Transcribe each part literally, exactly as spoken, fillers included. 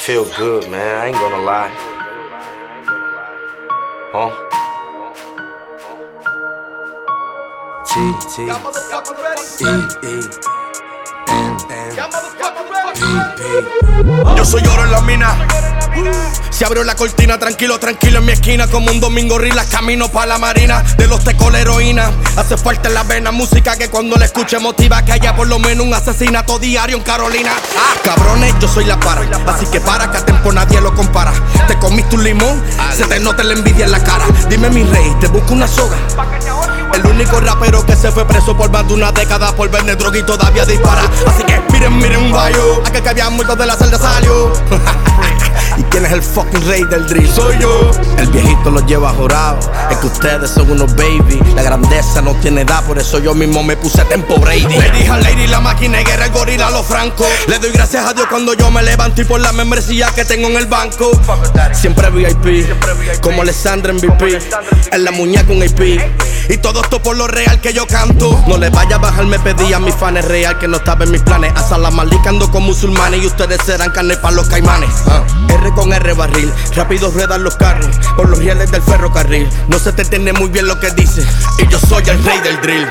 feel good, man. I ain't gonna lie. Huh? T, T, E, E, N, N, P, P. Yo soy oro en la mina. Se abrió la cortina, tranquilo, tranquilo en mi esquina. Como un domingo rilas, camino pa' la marina. De los tecos la heroína, hace fuerte en la vena. Música que cuando la escuche motiva. Que haya por lo menos un asesinato diario en Carolina. Ah, cabrones, yo soy la para. Así que para, que a tiempo nadie lo compara. Te comiste un limón, se te nota la envidia en la cara. Dime mi rey, te busco una soga. El único rapero que se fue preso por más de una década por vender droga y todavía dispara. Así que miren, miren un bayo. Aquel que había muerto de la celda salió. ¿Y quién es el fucking rey del drill? Soy yo. El viejito lo lleva jurado. Es que ustedes son unos baby. La grandeza no tiene edad, por eso yo mismo me puse Tempo Brady. Le dije a Lady, la máquina de guerra, el gorila, los francos. Le doy gracias a Dios cuando yo me levanto y por la membresía que tengo en el banco. Siempre V I P, como Alessandra M V P. En la muñeca un A P. Y todo esto por lo real que yo canto. No le vaya a bajar, me pedí a mis fans real que no estaba en mis planes. A Salamalí ando con musulmanes y ustedes serán carne para los caimanes. uh. R con R barril, rápido ruedan los carros por los rieles del ferrocarril. No se te entiende muy bien lo que dice y yo soy el rey del drill.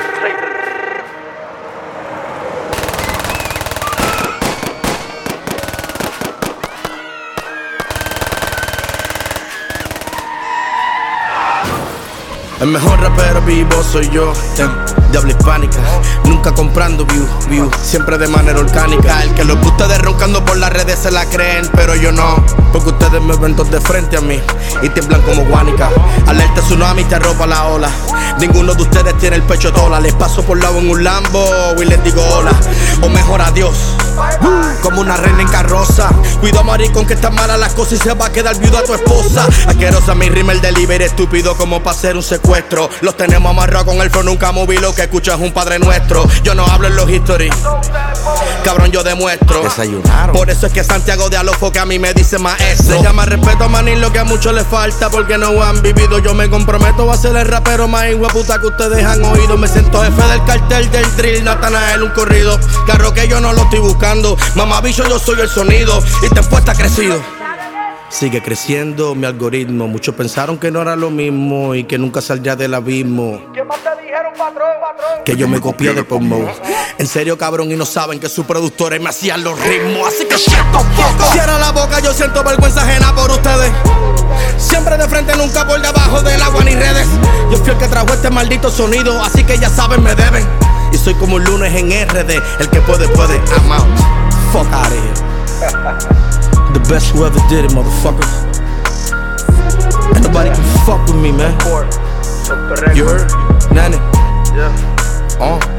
El mejor rapero vivo soy yo, de habla hispánica. Nunca comprando view, view, siempre de manera orgánica. El que los gusta ustedes roncando por las redes se la creen, pero yo no. Porque ustedes me ven todos de frente a mí y tiemblan como guánica. Alerta tsunami, te arropa la ola. Ninguno de ustedes tiene el pecho tola. Les paso por lado en un Lambo y les digo hola. O mejor adiós, como una reina en carroza. Cuido maricón que está mala las cosas y se va a quedar viuda a tu esposa. Asquerosa mi rima, el delivery estúpido como para hacer un secuestro. Los tenemos amarrados con el flow, nunca moví lo que escuchas un padre nuestro. Yo no hablo en los history, cabrón, yo demuestro. Desayunaron. Por eso es que Santiago de Alofo que a mí me dice maestro. Se llama respeto, manín, lo que a muchos les falta porque no han vivido. Yo me comprometo a ser el rapero más hijueputa que ustedes han oído. Me siento jefe del cartel del drill, Natanael un corrido. Carro que yo no lo estoy buscando, mamabicho, yo soy el sonido y te puesta crecido. Sigue creciendo mi algoritmo. Muchos pensaron que no era lo mismo y que nunca saldría del abismo. ¿Qué más te dijeron, patrón? patrón? Que yo me copié de Pomo. En serio, cabrón, y no saben que sus productores me hacían los ritmos. Así que shut the fuck up. Cierra la boca, yo siento vergüenza ajena por ustedes. Siempre de frente, nunca por debajo del agua ni redes. Yo fui el que trajo este maldito sonido, así que ya saben, me deben. Y soy como un lunes en R D. El que puede, puede, I'm out. Fuck out of here. The best who ever did it, motherfucker. Ain't nobody can fuck with me, man. You heard? Nanny? Yeah. Uh.